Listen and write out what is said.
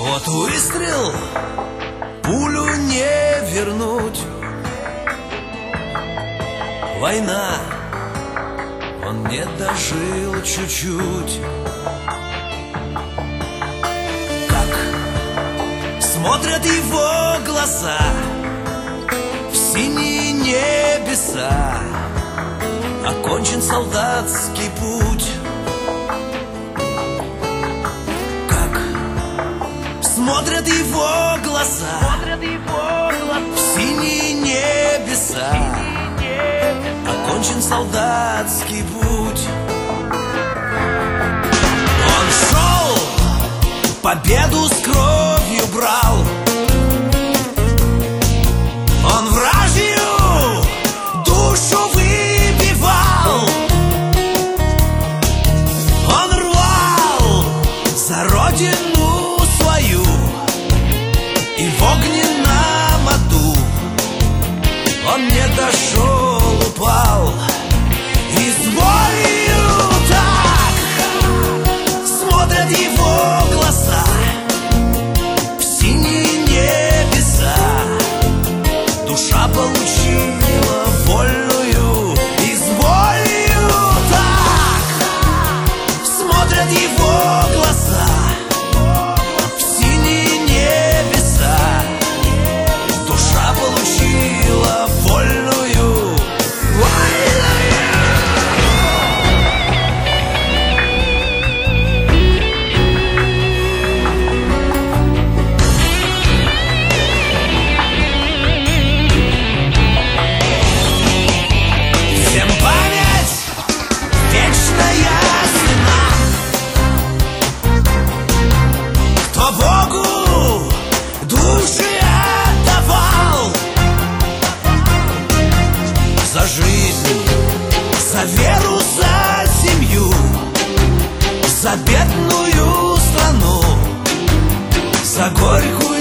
Вот выстрел, пулю не вернуть. Война, он не дожил чуть-чуть. Как смотрят его глаза в синие небеса, окончен солдатский путь. Как смотрят его глаза в синие небеса, окончен солдатский путь. Он шел, победу с кровью брал. Он вражью душу выбивал. Он рвал за родину свою, и в огненном аду он не дошел, упал. И с болью так смотрят его глаза в синие небеса. Душа получила вольную. И с болью так смотрят его глаза в синие небеса. Душа получила вольную. Богу души отдавал за жизнь, за веру, за семью, за бедную страну, за горькую